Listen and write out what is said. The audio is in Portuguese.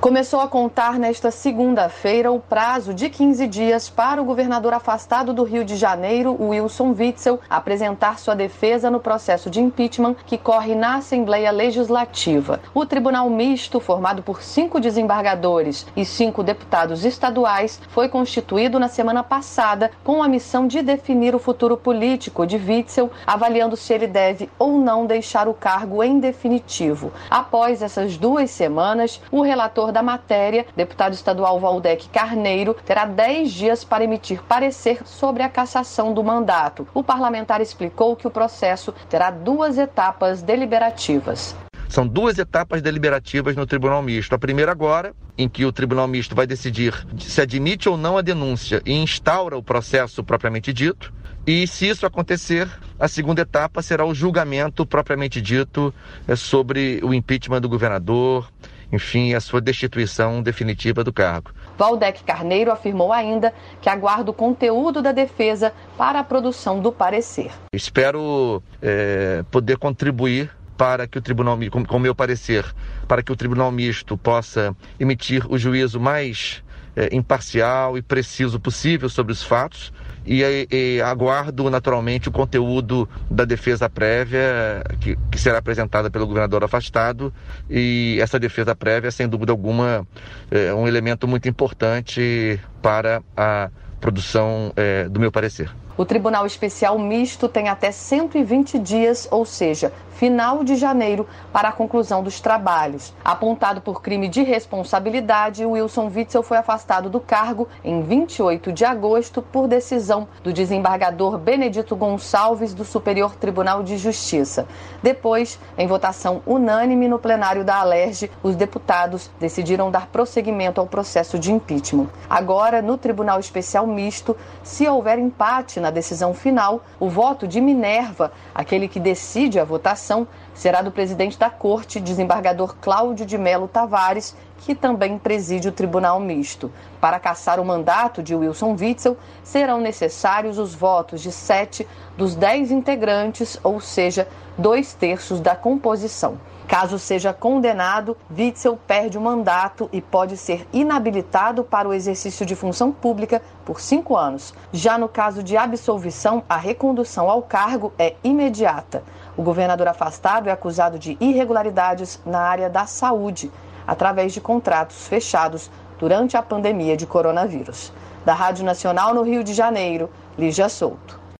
Começou a contar nesta segunda-feira o prazo de 15 dias para o governador afastado do Rio de Janeiro, Wilson Witzel, apresentar sua defesa no processo de impeachment que corre na Assembleia Legislativa. O Tribunal Misto, formado por 5 desembargadores e 5 deputados estaduais, foi constituído na semana passada com a missão de definir o futuro político de Witzel, avaliando se ele deve ou não deixar o cargo em definitivo. Após essas 2 semanas, o relator da matéria, deputado estadual Valdec Carneiro, terá 10 dias para emitir parecer sobre a cassação do mandato. O parlamentar explicou que o processo terá 2 etapas deliberativas. São 2 etapas deliberativas no Tribunal Misto. A primeira agora, em que o Tribunal Misto vai decidir se admite ou não a denúncia e instaura o processo propriamente dito. E se isso acontecer, a segunda etapa será o julgamento propriamente dito sobre o impeachment do governador, enfim, a sua destituição definitiva do cargo. Valdec Carneiro afirmou ainda que aguarda o conteúdo da defesa para a produção do parecer. Espero poder contribuir para que o Tribunal, com meu parecer, para que o Tribunal Misto possa emitir o juízo mais imparcial e preciso possível sobre os fatos e aguardo naturalmente o conteúdo da defesa prévia que será apresentada pelo governador afastado, e essa defesa prévia, sem dúvida alguma, é um elemento muito importante para a produção do meu parecer. O Tribunal Especial Misto tem até 120 dias, ou seja, final de janeiro, para a conclusão dos trabalhos. Apontado por crime de responsabilidade, Wilson Witzel foi afastado do cargo em 28 de agosto por decisão do desembargador Benedito Gonçalves do Superior Tribunal de Justiça. Depois, em votação unânime no plenário da Alerj, os deputados decidiram dar prosseguimento ao processo de impeachment. Agora, no Tribunal Especial Misto, se houver empate na decisão final, o voto de Minerva, aquele que decide a votação, será do presidente da Corte, desembargador Cláudio de Melo Tavares, que também preside o Tribunal Misto. Para cassar o mandato de Wilson Witzel, serão necessários os votos de 7 dos 10 integrantes, ou seja, 2/3 da composição. Caso seja condenado, Witzel perde o mandato e pode ser inabilitado para o exercício de função pública por 5 anos. Já no caso de absolvição, a recondução ao cargo é imediata. O governador afastado é acusado de irregularidades na área da saúde, através de contratos fechados durante a pandemia de coronavírus. Da Rádio Nacional no Rio de Janeiro, Lígia Souto.